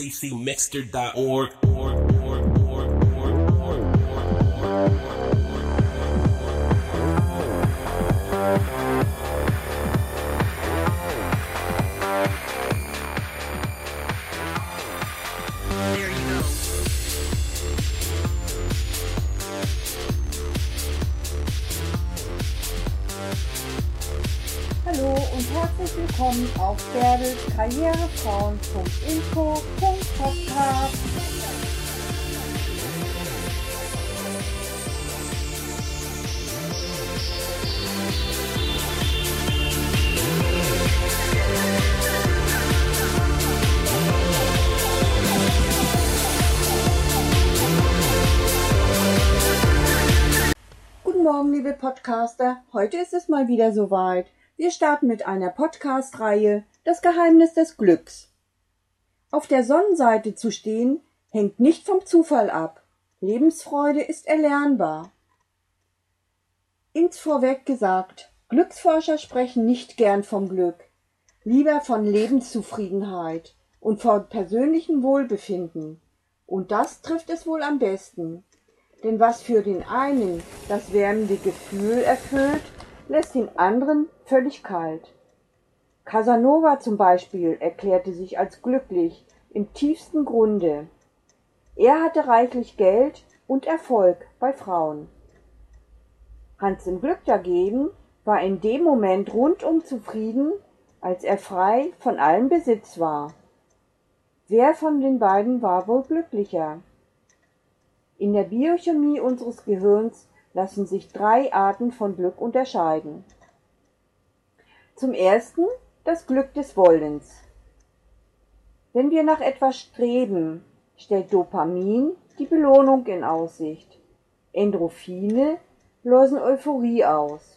acmixter.org. Hallo und herzlich willkommen auf Bärbels Karrierefrauen.info.podcast. Guten Morgen, liebe Podcaster. Heute ist es mal wieder soweit. Wir starten mit einer Podcast-Reihe Das Geheimnis des Glücks. Auf der Sonnenseite zu stehen, hängt nicht vom Zufall ab. Lebensfreude ist erlernbar. Ins Vorweg gesagt, Glücksforscher sprechen nicht gern vom Glück, lieber von Lebenszufriedenheit und von persönlichem Wohlbefinden. Und das trifft es wohl am besten. Denn was für den einen das wärmende Gefühl erfüllt, lässt den anderen völlig kalt. Casanova zum Beispiel erklärte sich als glücklich im tiefsten Grunde. Er hatte reichlich Geld und Erfolg bei Frauen. Hans im Glück dagegen war in dem Moment rundum zufrieden, als er frei von allem Besitz war. Wer von den beiden war wohl glücklicher? In der Biochemie unseres Gehirns lassen sich 3 Arten von Glück unterscheiden. Zum ersten das Glück des Wollens. Wenn wir nach etwas streben, stellt Dopamin die Belohnung in Aussicht. Endorphine lösen Euphorie aus.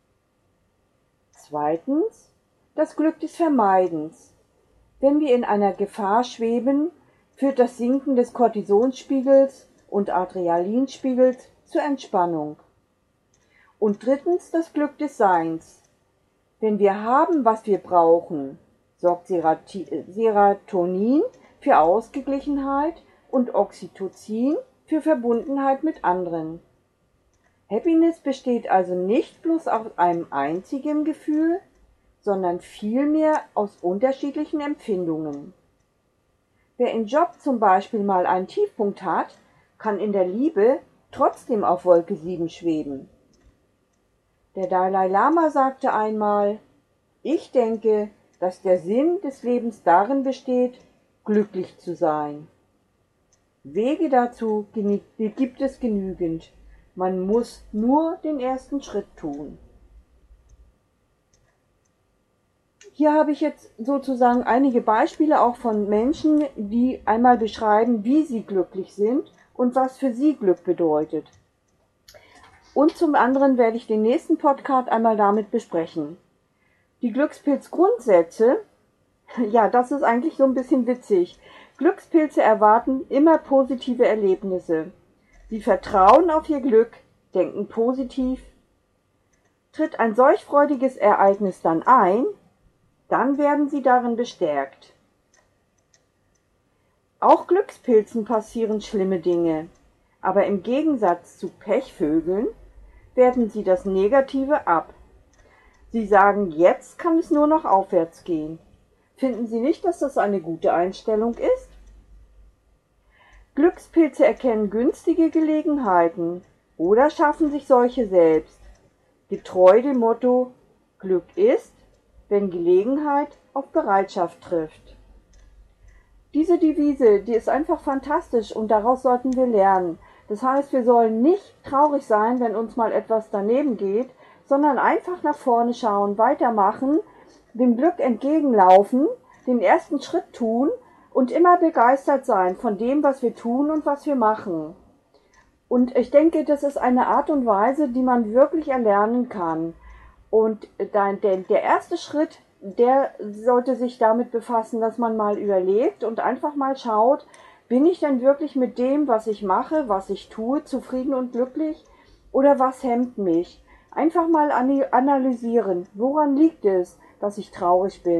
Zweitens das Glück des Vermeidens. Wenn wir in einer Gefahr schweben, führt das Sinken des Cortisolspiegels und Adrenalinspiegels zur Entspannung. Und drittens das Glück des Seins. Wenn wir haben, was wir brauchen, sorgt Serotonin für Ausgeglichenheit und Oxytocin für Verbundenheit mit anderen. Happiness besteht also nicht bloß aus einem einzigen Gefühl, sondern vielmehr aus unterschiedlichen Empfindungen. Wer im Job zum Beispiel mal einen Tiefpunkt hat, kann in der Liebe trotzdem auf Wolke 7 schweben. Der Dalai Lama sagte einmal: Ich denke, dass der Sinn des Lebens darin besteht, glücklich zu sein. Wege dazu gibt es genügend. Man muss nur den ersten Schritt tun. Hier habe ich jetzt sozusagen einige Beispiele auch von Menschen, die einmal beschreiben, wie sie glücklich sind und was für sie Glück bedeutet. Und zum anderen werde ich den nächsten Podcast einmal damit besprechen. Die Glückspilz-Grundsätze, ja, das ist eigentlich so ein bisschen witzig. Glückspilze erwarten immer positive Erlebnisse. Sie vertrauen auf ihr Glück, denken positiv. Tritt ein solch freudiges Ereignis dann ein, dann werden sie darin bestärkt. Auch Glückspilzen passieren schlimme Dinge, aber im Gegensatz zu Pechvögeln werten sie das Negative ab. Sie sagen, jetzt kann es nur noch aufwärts gehen. Finden Sie nicht, dass das eine gute Einstellung ist? Glückspilze erkennen günstige Gelegenheiten oder schaffen sich solche selbst, getreu dem Motto: Glück ist, wenn Gelegenheit auf Bereitschaft trifft. Diese Devise, die ist einfach fantastisch und daraus sollten wir lernen. Das heißt, wir sollen nicht traurig sein, wenn uns mal etwas daneben geht, sondern einfach nach vorne schauen, weitermachen, dem Glück entgegenlaufen, den ersten Schritt tun und immer begeistert sein von dem, was wir tun und was wir machen. Und ich denke, das ist eine Art und Weise, die man wirklich erlernen kann. Und der erste Schritt, der sollte sich damit befassen, dass man mal überlegt und einfach mal schaut, bin ich denn wirklich mit dem, was ich mache, was ich tue, zufrieden und glücklich? Oder was hemmt mich? Einfach mal analysieren, woran liegt es, dass ich traurig bin?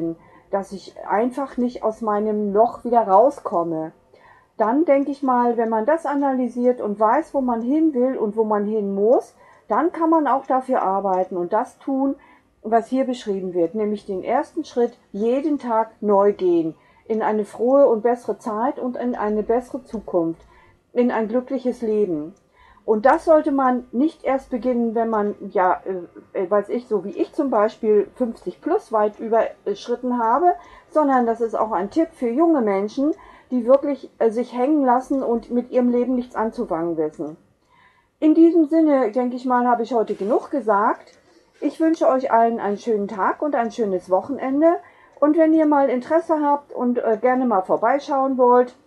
dass ich einfach nicht aus meinem Loch wieder rauskomme. Dann denke ich mal, wenn man das analysiert und weiß, wo man hin will und wo man hin muss, dann kann man auch dafür arbeiten und das tun, was hier beschrieben wird, nämlich den ersten Schritt jeden Tag neu gehen, in eine frohe und bessere Zeit und in eine bessere Zukunft, in ein glückliches Leben. Und das sollte man nicht erst beginnen, wenn man, weiß ich, so wie ich zum Beispiel 50 plus weit überschritten habe, sondern das ist auch ein Tipp für junge Menschen, die wirklich sich hängen lassen und mit ihrem Leben nichts anzufangen wissen. In diesem Sinne, denke ich mal, habe ich heute genug gesagt. Ich wünsche euch allen einen schönen Tag und ein schönes Wochenende. Und wenn ihr mal Interesse habt und gerne mal vorbeischauen wollt,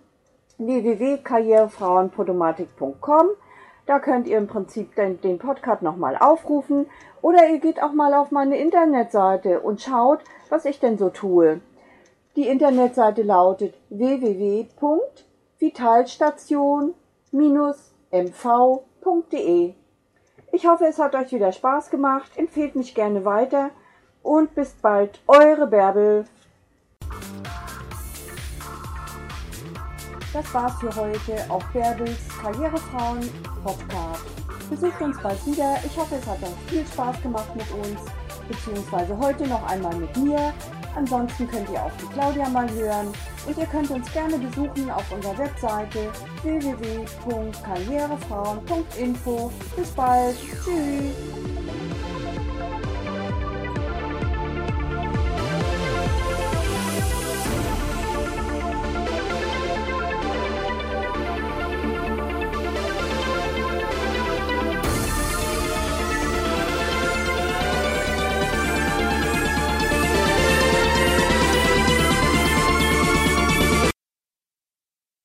www.karrierefrauenpodomatik.com. Da könnt ihr im Prinzip den Podcast nochmal aufrufen. Oder ihr geht auch mal auf meine Internetseite und schaut, was ich denn so tue. Die Internetseite lautet www.vitalstation-mv.de. Ich hoffe, es hat euch wieder Spaß gemacht. Empfehlt mich gerne weiter und bis bald, eure Bärbel. Das war's für heute auf Bärbels Karrierefrauen Podcast. Besucht uns bald wieder. Ich hoffe, es hat euch viel Spaß gemacht mit uns, beziehungsweise heute noch einmal mit mir. Ansonsten könnt ihr auch die Claudia mal hören und ihr könnt uns gerne besuchen auf unserer Webseite www.karrierefrauen.info. Bis bald. Tschüss.